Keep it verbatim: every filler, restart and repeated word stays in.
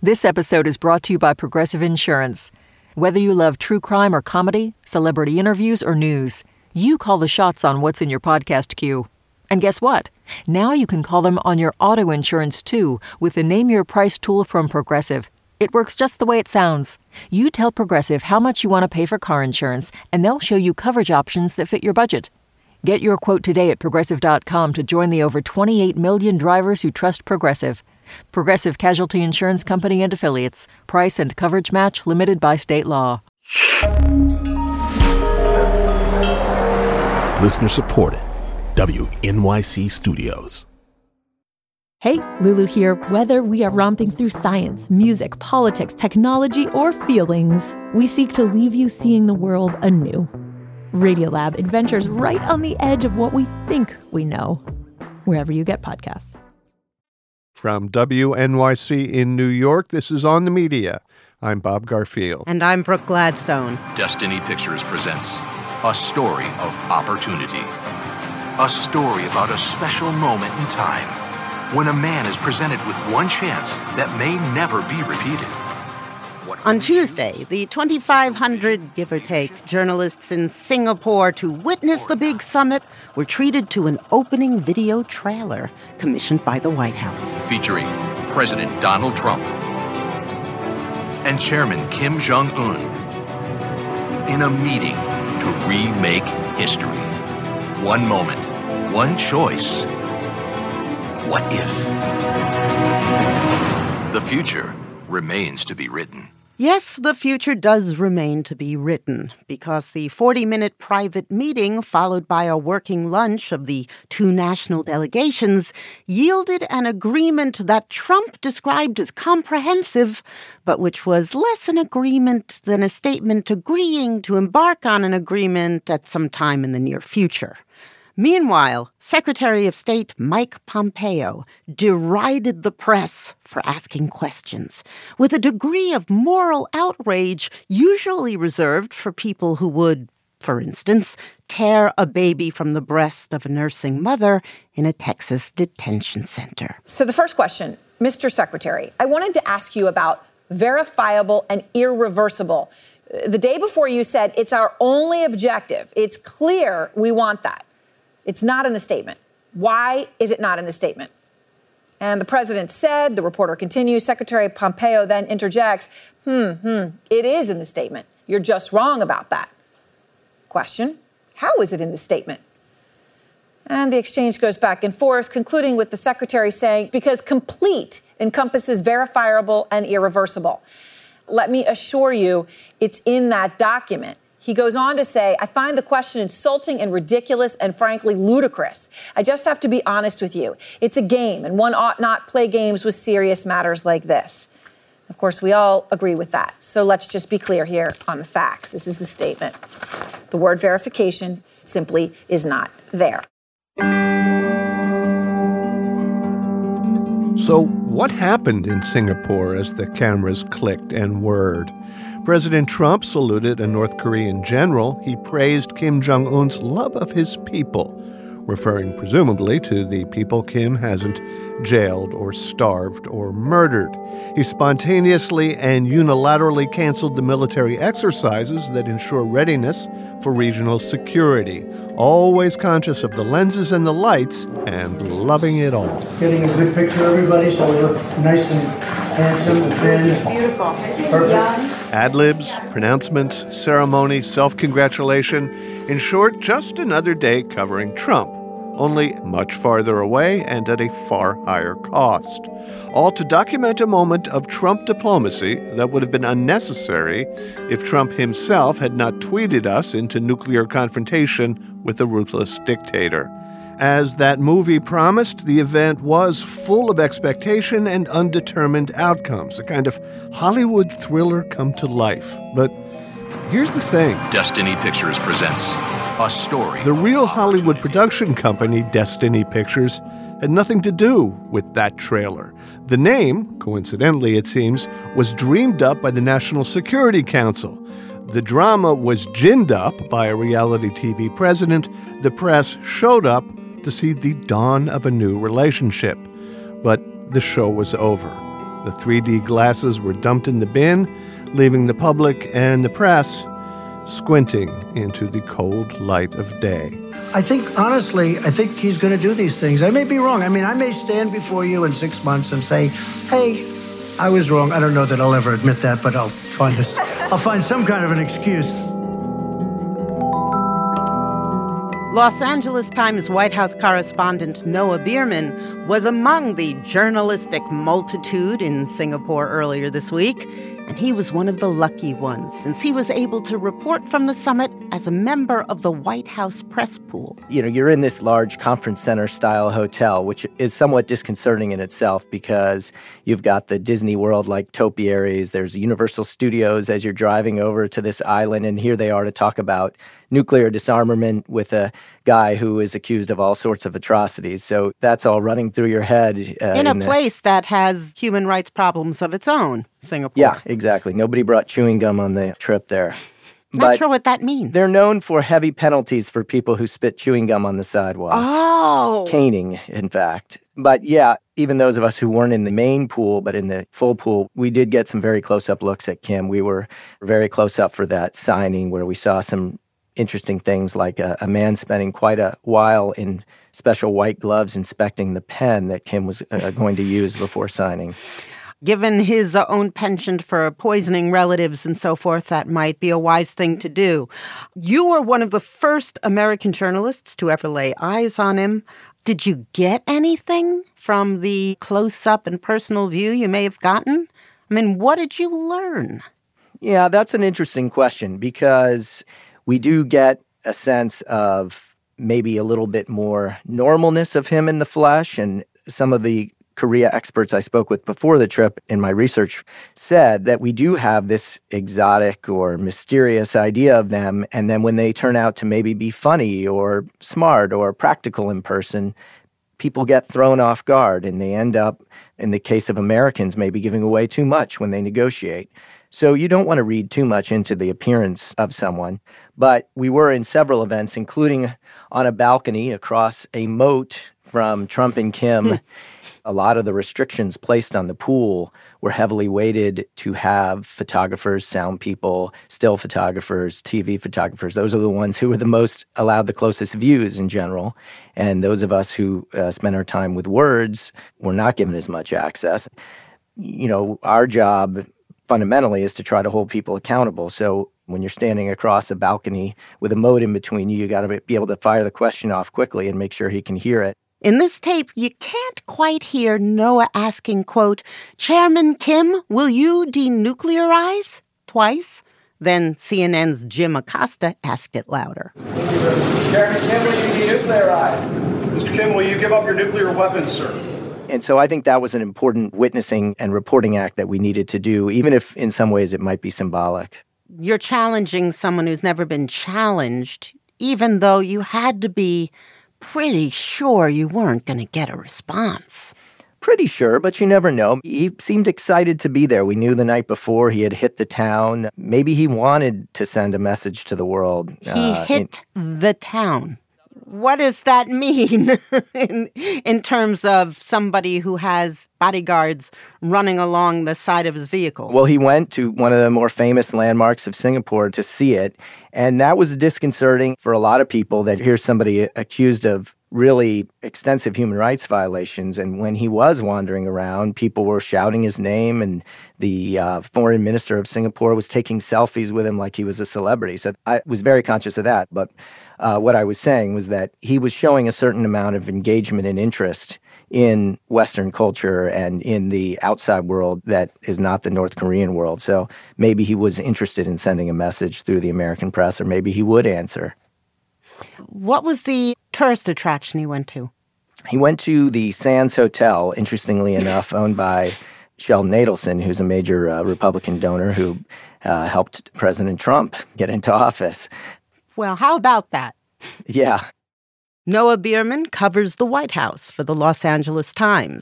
This episode is brought to you by Progressive Insurance. Whether you love true crime or comedy, celebrity interviews or news, you call the shots on what's in your podcast queue. And guess what? Now you can call them on your auto insurance too with the Name Your Price tool from Progressive. It works just the way it sounds. You tell Progressive how much you want to pay for car insurance, and they'll show you coverage options that fit your budget. Get your quote today at Progressive dot com to join the over twenty-eight million drivers who trust Progressive. Progressive Casualty Insurance Company and Affiliates. Price and coverage match limited by state law. Listener supported. W N Y C Studios. Hey, Lulu here. Whether we are romping through science, music, politics, technology, or feelings, we seek to leave you seeing the world anew. Radiolab adventures right on the edge of what we think we know, wherever you get podcasts. From W N Y C in New York, this is On the Media. I'm Bob Garfield. And I'm Brooke Gladstone. Destiny Pictures presents A Story of Opportunity. A story about a special moment in time when a man is presented with one chance that may never be repeated. On Tuesday, the twenty-five hundred, give or take, journalists in Singapore to witness the big summit were treated to an opening video trailer commissioned by the White House. Featuring President Donald Trump and Chairman Kim Jong-un in a meeting to remake history. One moment, one choice. What if? The future remains to be written. Yes, the future does remain to be written, because the forty-minute private meeting, followed by a working lunch of the two national delegations, yielded an agreement that Trump described as comprehensive, but which was less an agreement than a statement agreeing to embark on an agreement at some time in the near future. Meanwhile, Secretary of State Mike Pompeo derided the press for asking questions with a degree of moral outrage usually reserved for people who would, for instance, tear a baby from the breast of a nursing mother in a Texas detention center. So the first question, Mister Secretary, I wanted to ask you about verifiable and irreversible. The day before you said it's our only objective. It's clear we want that. It's not in the statement. Why is it not in the statement? And the president said, the reporter continues, Secretary Pompeo then interjects, hmm, hmm, it is in the statement. You're just wrong about that. Question, how is it in the statement? And the exchange goes back and forth, concluding with the secretary saying, because complete encompasses verifiable and irreversible. Let me assure you, it's in that document. He goes on to say, I find the question insulting and ridiculous and frankly ludicrous. I just have to be honest with you. It's a game, and one ought not play games with serious matters like this. Of course, we all agree with that. So let's just be clear here on the facts. This is the statement. The word verification simply is not there. So what happened in Singapore as the cameras clicked and whirred? President Trump saluted a North Korean general. He praised Kim Jong-un's love of his people, referring presumably to the people Kim hasn't jailed or starved or murdered. He spontaneously and unilaterally canceled the military exercises that ensure readiness for regional security, always conscious of the lenses and the lights and loving it all. Getting a good picture of everybody so we look nice and handsome and thin. Beautiful. Perfect. Ad-libs, pronouncements, ceremony, self-congratulation. In short, just another day covering Trump, only much farther away and at a far higher cost. All to document a moment of Trump diplomacy that would have been unnecessary if Trump himself had not tweeted us into nuclear confrontation with a ruthless dictator. As that movie promised, the event was full of expectation and undetermined outcomes, a kind of Hollywood thriller come to life. But here's the thing. Destiny Pictures presents A Story. The real Hollywood production company, Destiny Pictures, had nothing to do with that trailer. The name, coincidentally it seems, was dreamed up by the National Security Council. The drama was ginned up by a reality T V president. The press showed up to see the dawn of a new relationship. But the show was over. The three D glasses were dumped in the bin, leaving the public and the press squinting into the cold light of day. I think, honestly, I think he's going to do these things. I may be wrong. I mean, I may stand before you in six months and say, hey, I was wrong. I don't know that I'll ever admit that, but I'll find this. I'll find some kind of an excuse. Los Angeles Times White House correspondent Noah Bierman was among the journalistic multitude in Singapore earlier this week, and he was one of the lucky ones, since he was able to report from the summit as a member of the White House press pool. You know, you're in this large conference center-style hotel, which is somewhat disconcerting in itself because you've got the Disney World-like topiaries, there's Universal Studios as you're driving over to this island, and here they are to talk about nuclear disarmament with a guy who is accused of all sorts of atrocities. So that's all running through your head. Uh, in a in the, place that has human rights problems of its own, Singapore. Yeah, exactly. Nobody brought chewing gum on the trip there. Not But sure what that means. they're known for heavy penalties for people who spit chewing gum on the sidewalk. Oh! Caning, in fact. But yeah, even those of us who weren't in the main pool, but in the full pool, we did get some very close-up looks at Kim. We were very close up for that signing where we saw some interesting things like a, a man spending quite a while in special white gloves inspecting the pen that Kim was uh, going to use before signing. Given his uh, own penchant for poisoning relatives and so forth, that might be a wise thing to do. You were one of the first American journalists to ever lay eyes on him. Did you get anything from the close-up and personal view you may have gotten? I mean, what did you learn? Yeah, that's an interesting question because we do get a sense of maybe a little bit more normalness of him in the flesh. And some of the Korea experts I spoke with before the trip in my research said that we do have this exotic or mysterious idea of them. And then when they turn out to maybe be funny or smart or practical in person, people get thrown off guard and they end up, in the case of Americans, maybe giving away too much when they negotiate. So you don't want to read too much into the appearance of someone. But we were in several events, including on a balcony across a moat from Trump and Kim. A lot of the restrictions placed on the pool were heavily weighted to have photographers, sound people, still photographers, T V photographers. Those are the ones who were the most allowed the closest views in general. And those of us who uh, spend our time with words were not given as much access. You know, our job fundamentally is to try to hold people accountable. So when you're standing across a balcony with a moat in between you, you got to be able to fire the question off quickly and make sure he can hear it. In this tape, you can't quite hear Noah asking, quote, Chairman Kim, will you denuclearize? Twice. Then C N N's Jim Acosta asked it louder. Chairman Kim, will you denuclearize? Mister Kim, will you give up your nuclear weapons, sir? And so I think that was an important witnessing and reporting act that we needed to do, even if in some ways it might be symbolic. You're challenging someone who's never been challenged, even though you had to be pretty sure you weren't going to get a response. Pretty sure, but you never know. He seemed excited to be there. We knew the night before he had hit the town. Maybe he wanted to send a message to the world. He uh, hit in- the town. What does that mean in, in terms of somebody who has bodyguards running along the side of his vehicle? Well, he went to one of the more famous landmarks of Singapore to see it, and that was disconcerting for a lot of people that here's somebody accused of really extensive human rights violations. And when he was wandering around, people were shouting his name, and the uh, foreign minister of Singapore was taking selfies with him like he was a celebrity. So I was very conscious of that. But uh, what I was saying was that he was showing a certain amount of engagement and interest in Western culture and in the outside world that is not the North Korean world. So maybe he was interested in sending a message through the American press, or maybe he would answer. What was the tourist attraction he went to? He went to the Sands Hotel, interestingly enough, owned by Sheldon Adelson, who's a major uh, Republican donor who uh, helped President Trump get into office. Well, how about that? Yeah. Noah Bierman covers the White House for the Los Angeles Times.